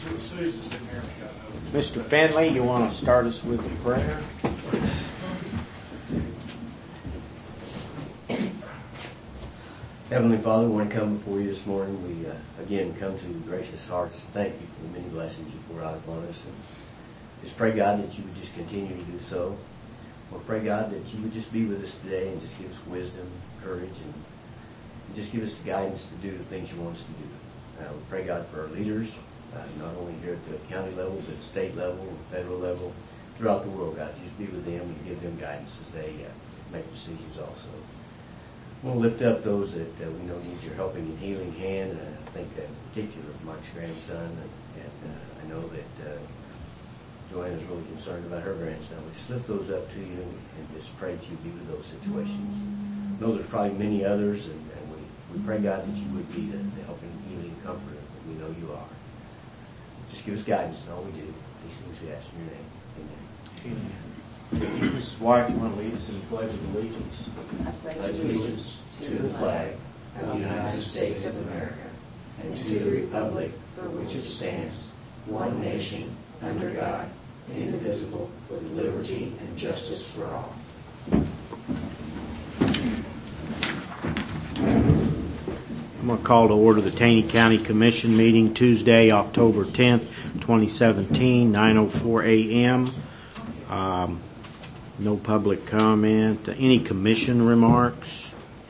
Mr. Finley, you want to start us with a prayer? Heavenly Father, we want to come before you this morning. We again come to gracious hearts. Thank you for the many blessings you pour out upon us. And just pray, God, that you would just continue to do so. Or pray, God, that you would just be with us today and just give us wisdom, courage, and just give us the guidance to do the things you want us to do. We pray, God, for our leaders, not only here at the county level, but state level and federal level, throughout the world, God. Just be with them and give them guidance as they make decisions also. I want to lift up those that we know need your helping and healing hand, and I think in particular of Mike's grandson, and I know that Joanne is really concerned about her grandson. We just lift those up to you and just pray that you be with those situations. I know there's probably many others, and we pray, God, that you would be the helping, healing comforter that we know you are. Just give us guidance in all we do. These things we ask in your name. Amen. Mrs. White, you want to lead us in the Pledge of Allegiance? I pledge allegiance to the flag of the United States of America and to the republic for which it stands, one nation, under God, indivisible, with liberty and justice for all. I'm going to call to order the Taney County Commission meeting Tuesday, October 10th, 2017, 9:04 a.m. No public comment. Any commission remarks?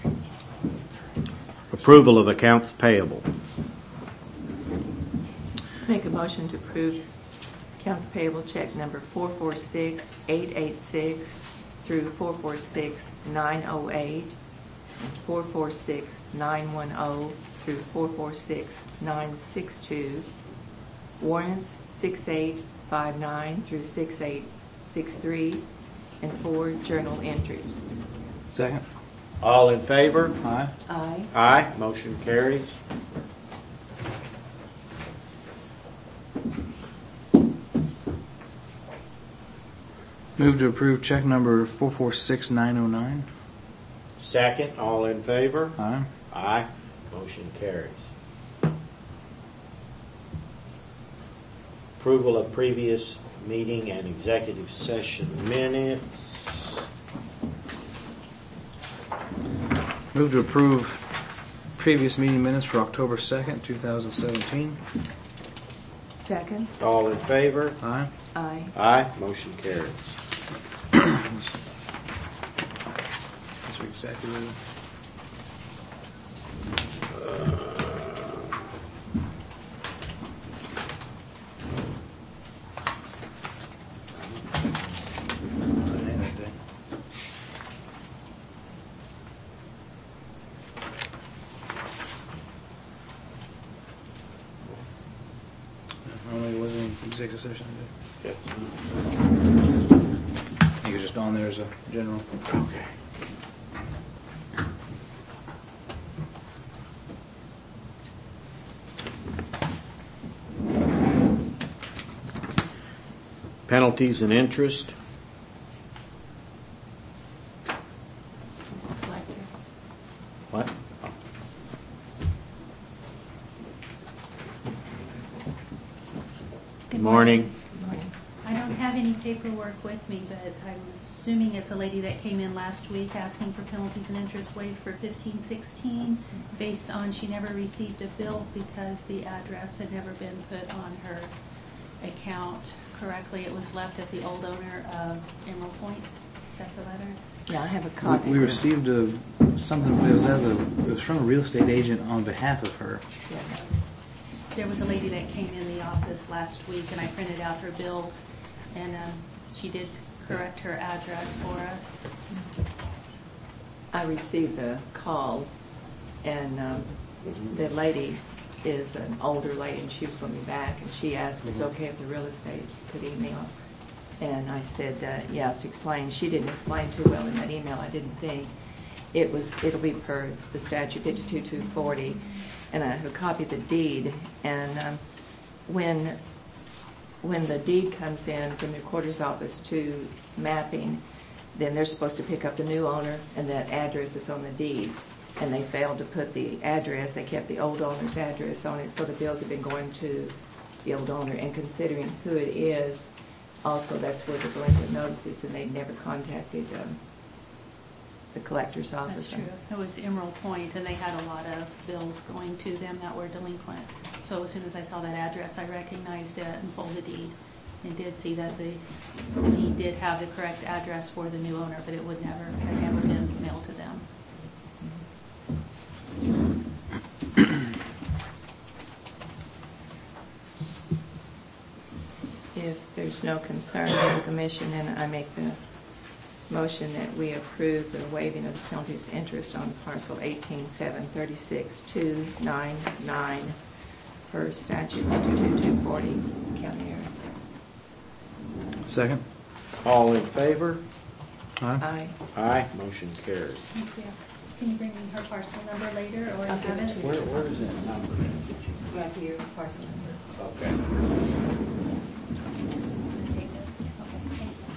Approval of accounts payable. Make a motion to approve accounts payable check number 446-886 through 446-908 and 446-910 through 446-962. Warrants 6859 through 6863 and 4 journal entries. Second. All in favor? Aye. Aye. Aye. Motion carries. Move to approve check number 446909. Second. All in favor? Aye. Aye. Motion carries. Approval of previous meeting and executive session minutes. Move to approve previous meeting minutes for October 2nd, 2017. Second. All in favor? Aye. Aye. Aye. Motion carries. That's exactly what executive session. Yes. I think it's just on there as a general. Okay. Penalties and interest. What? Good morning. I don't have any paperwork with me, but I'm assuming it's a lady that came in last week asking for penalties and interest waived for 1516 based on she never received a bill because the address had never been put on her account correctly. It was left at the old owner of Emerald Point. Is that the letter? Yeah, I have a copy. We received something. It was from a real estate agent on behalf of her. Yeah. There was a lady that came in the office last week, and I printed out her bills, and she did correct her address for us. I received a call, and the lady is an older lady, and she was going to be back, and she asked if it's okay if the real estate could email. And I said yes, to explain. She didn't explain too well in that email, I didn't think. It'll be per the statute 52240, and I have a copy of the deed. And when the deed comes in from the recorder's office to mapping, then they're supposed to pick up the new owner and that address is on the deed. And they failed to put the address. They kept the old owner's address on it, so the bills have been going to the old owner, and considering who it is, also that's where the delinquent notice is, and they never contacted the collector's office. That's true. It was Emerald Point, and they had a lot of bills going to them that were delinquent. So as soon as I saw that address, I recognized it and pulled the deed. And did see that the deed did have the correct address for the new owner, but it would had never been mailed to them. If there's no concern from the commission, then I make the motion that we approve the waiving of the penalties interest on parcel 18,736,299 per statute 52,240 county area. Second. All in favor? Aye. Aye. Aye. Motion carries. Thank you. Can you bring me her parcel number later, or I'll have give it it? to you. Where is that number? Right here, parcel number. Okay. Take this. Okay, thank you.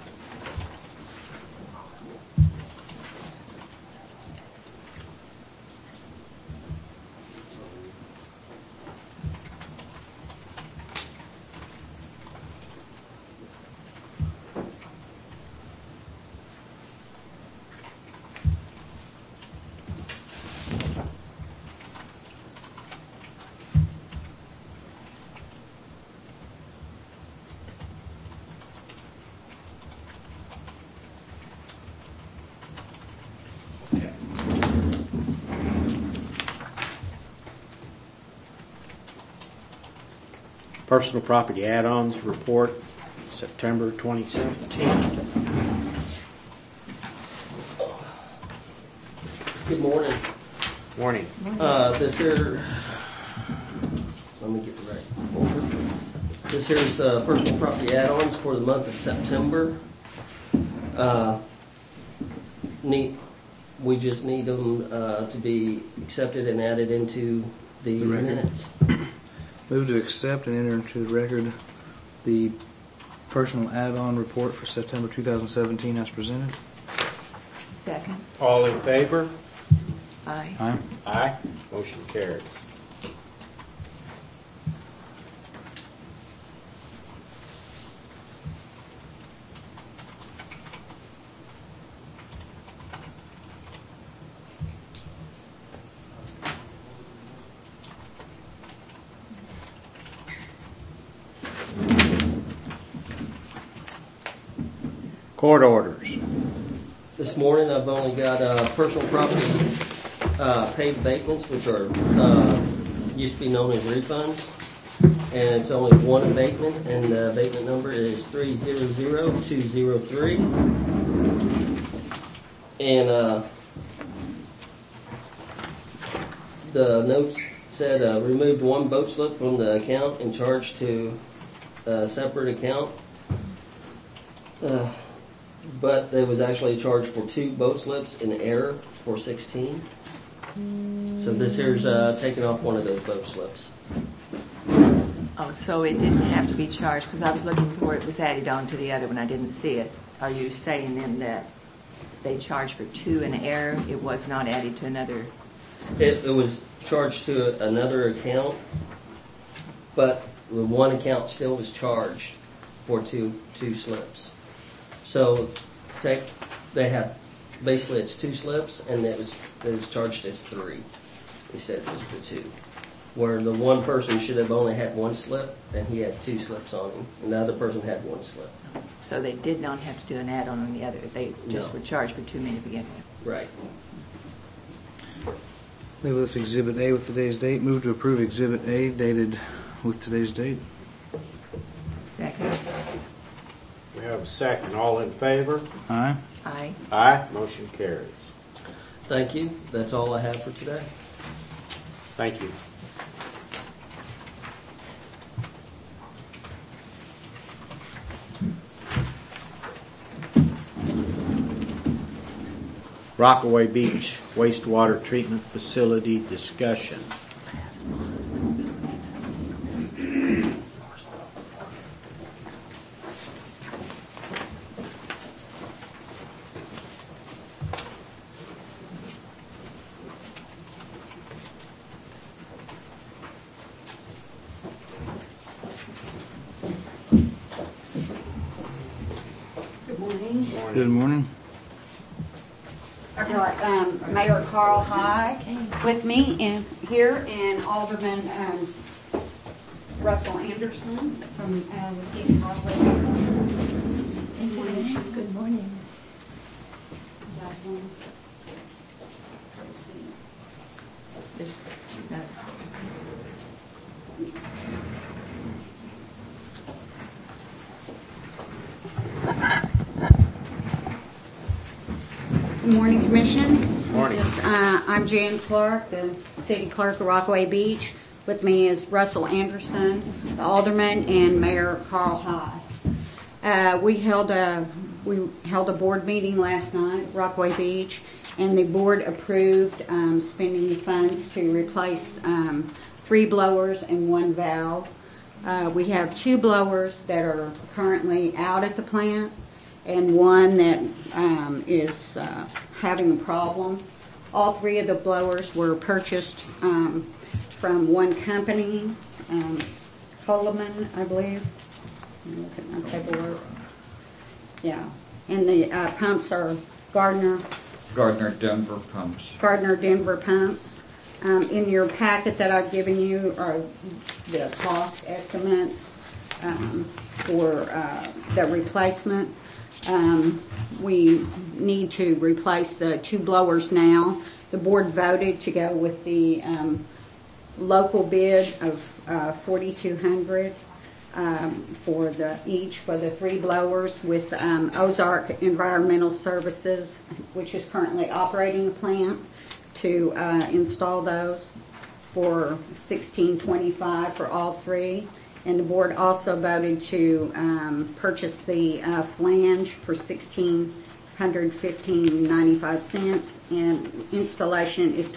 Okay. Personal property add-ons report, September 2017. Good morning. Morning. This here, let me get the right folder. This here's personal property add-ons for the month of September. We just need them to be accepted and added into the record. minutes. Move to accept and enter into the record the personal add-on report for September 2017 as presented. Second. All in favor? Aye. Aye. Aye. Motion carries. Court orders. This morning I've only got personal property paid abatements, which are used to be known as refunds. And it's only one abatement, and the abatement number is 300203. And the notes said removed one boat slip from the account and charged to a separate account. But there was actually a charge for 2 boat slips in error for 16. So this here's taking off one of those boat slips. Oh, so it didn't have to be charged, because I was looking for it was added on to the other one. I didn't see it. Are you saying then that they charged for 2 in error? It was not added to another? It was charged to another account, but the one account still was charged for two slips. So they have, basically it's 2 slips, and it was charged as 3 instead of just the 2. Where the one person should have only had 1 slip, and he had 2 slips on him, and the other person had 1 slip. So they did not have to do an add-on on the other. They just No. were charged for 2 many to begin with. Right. Label this Exhibit A with today's date. Move to approve Exhibit A dated with today's date. Second. We have a second. All in favor? Aye. Aye. Aye. Motion carries. Thank you. That's all I have for today. Thank you. Rockaway Beach wastewater treatment facility discussion. Good morning. I've got Mayor Carl High with me here, and Alderman Russell Anderson from the city of Rockaway. Good morning. Good morning. There's, Good morning, Commission. Morning. I'm Jan Clark, the City Clerk of Rockaway Beach. With me is Russell Anderson, the Alderman, and Mayor Carl High. We held a board meeting last night at Rockaway Beach, and the board approved spending funds to replace 3 blowers and 1 valve. We have 2 blowers that are currently out at the plant, and 1 that is having a problem. All 3 of the blowers were purchased from one company, Coleman, I believe. Let me look at my paperwork. Yeah, and the pumps are Gardner Denver pumps. Denver pumps. In your packet that I've given you are the cost estimates for the replacement. We need to replace the 2 blowers now. The board voted to go with the local bid of $4,200 for each for the 3 blowers, with Ozark Environmental Services, which is currently operating the plant, to install those for $1,625 for all 3. And the board also voted to purchase the flange for $1,615.95, and installation is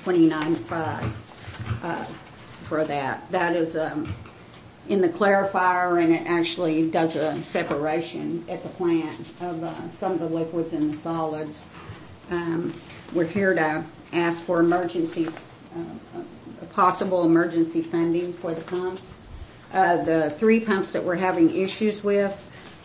$29.5 for that. That is in the clarifier, and it actually does a separation at the plant of some of the liquids and the solids. We're here to ask for possible emergency funding for the pumps. The 3 pumps that we're having issues with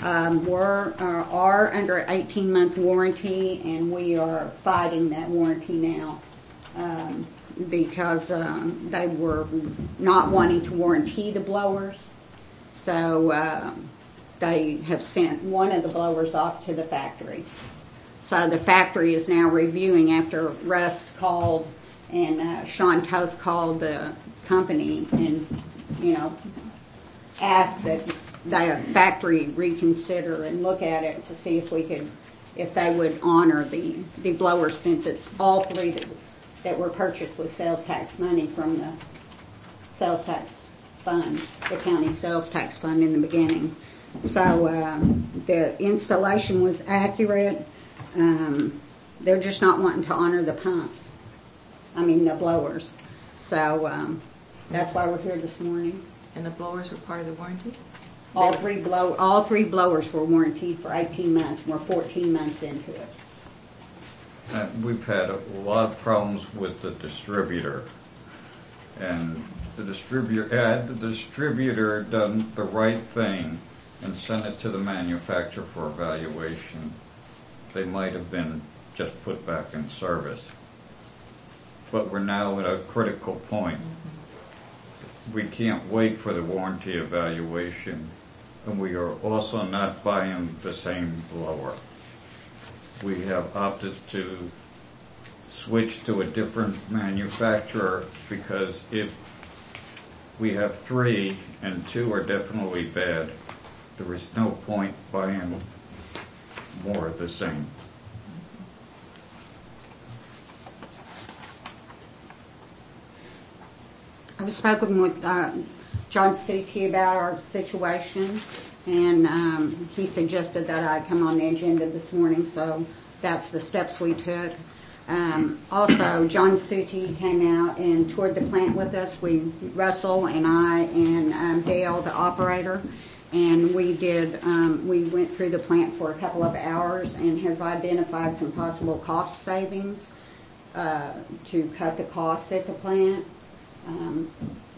are under an 18-month warranty, and we are fighting that warranty now because they were not wanting to warranty the blowers. So they have sent one of the blowers off to the factory. So the factory is now reviewing, after Russ called and Sean Toth called the company and, asked that the factory reconsider and look at it to see if they would honor the blowers, since it's all 3 that were purchased with sales tax money from the sales tax fund, the county sales tax fund in the beginning. So the installation was accurate. They're just not wanting to honor the the blowers. So that's why we're here this morning. and the blowers were part of the warranty? All three blowers were warranted for 18 months. We're 14 months into it. We've had a lot of problems with the distributor, and the distributor had done the right thing and sent it to the manufacturer for evaluation, they might have been just put back in service. But we're now at a critical point. We can't wait for the warranty evaluation, and we are also not buying the same blower. We have opted to switch to a different manufacturer, because if we have 3 and 2 are definitely bad, there is no point buying more of the same. I've spoken with John Stuckey about our situation, and he suggested that I come on the agenda this morning, so that's the steps we took. Also, John Stuckey came out and toured the plant with us. Russell and I and Dale, the operator, and we went through the plant for a couple of hours and have identified some possible cost savings to cut the costs at the plant.